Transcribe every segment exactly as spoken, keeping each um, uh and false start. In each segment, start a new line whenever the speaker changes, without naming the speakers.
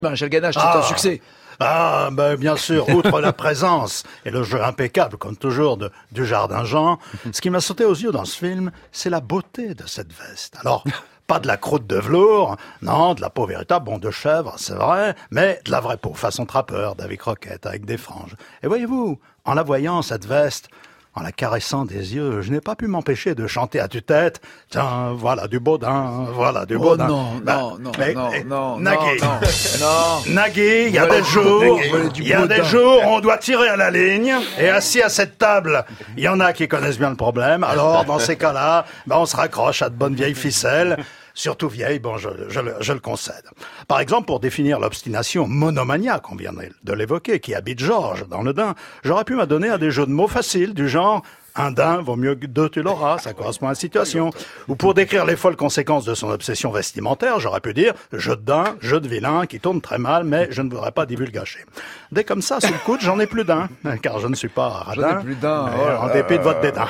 Michel Ganache, c'est
Ah.
un succès.
Ah, ben, bien sûr, outre la présence et le jeu impeccable, comme toujours, de, du Jardin Jean, ce qui m'a sauté aux yeux dans ce film, c'est la beauté de cette veste. Alors, pas de la croûte de velours, non, de la peau véritable, bon, de chèvre, c'est vrai, mais de la vraie peau, façon trappeur, David Croquette, avec des franges. Et voyez-vous, en la voyant, cette veste, en la caressant des yeux, je n'ai pas pu m'empêcher de chanter à tue-tête. Tiens, voilà du Baudin, voilà du
Oh
Baudin.
non,
Ben,
non, non,
mais-
non,
mais-
non,
Nagui.
non, non.
Nagui, il y a
Voilà
des
du-
jours,
voilà du
il y a
Baudin.
des jours, on doit tirer à la ligne, et assis à cette table, il y en a qui connaissent bien le problème. Alors, dans ces cas-là, ben, on se raccroche à de bonnes vieilles ficelles. Surtout vieilles, bon, je, je, le- je le concède. Par exemple, pour définir l'obstination monomaniaque, on vient de l'évoquer, qui habite Georges dans le Dain, j'aurais pu m'adonner à des jeux de mots faciles, du genre un daim vaut mieux que deux, tu l'auras, ça correspond à la situation. Ou pour décrire les folles conséquences de son obsession vestimentaire, j'aurais pu dire jeu de daim, jeu de vilain, qui tourne très mal, mais je ne voudrais pas divulgacher. Dès comme ça, sous le coude, j'en ai plus d'un, car je ne suis pas radin.
J'en ai plus d'un,
mais
oh là
en
là
dépit de votre dédain.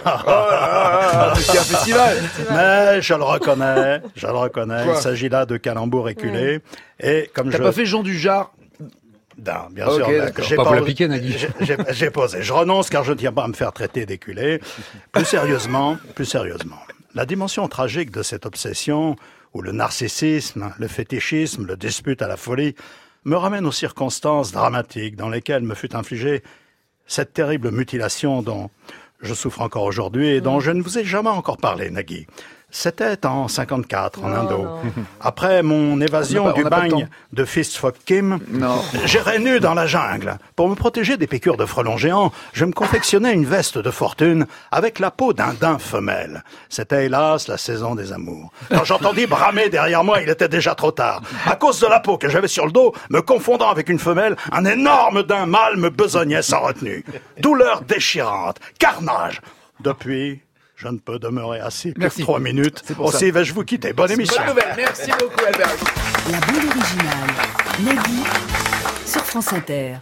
Ah, c'est un festival.
Mais je le reconnais, je le reconnais,
Quoi
il s'agit là de calembours éculés. Et comme
T'as
je...
pas fait Jean Dujardin?
Non, bien
Ok,
sûr. mais
d'accord.
j'ai
Pas pour la piquer, Nagui.
j'ai- J'ai j'ai posé. Je renonce car je ne tiens pas à me faire traiter d'éculé. Plus sérieusement, plus sérieusement. La dimension tragique de cette obsession, où le narcissisme, le fétichisme, le dispute à la folie, me ramène aux circonstances dramatiques dans lesquelles me fut infligée cette terrible mutilation dont je souffre encore aujourd'hui et dont je ne vous ai jamais encore parlé, Nagui. C'était en cinquante-quatre, en Indo. Après mon évasion
On n'a pas-
du
on n'a pas le
bagne
temps.
de Fistfuck Kim,
Non.
j'irai nu dans la jungle. Pour me protéger des piqûres de frelons géants, je me confectionnais une veste de fortune avec la peau d'un daim femelle. C'était hélas la saison des amours. Quand j'entendis bramer derrière moi, il était déjà trop tard. À cause de la peau que j'avais sur le dos, me confondant avec une femelle, un énorme daim mâle me besognait sans retenue. Douleur déchirante, carnage. Depuis, je ne peux demeurer assis plus
Merci.
que trois minutes.
C'est pour ça.
Aussi vais-je vous quitter. Bonne émission.
Bonne nouvelle. Merci beaucoup, Albert.
La bande originale. Nagui sur France Inter.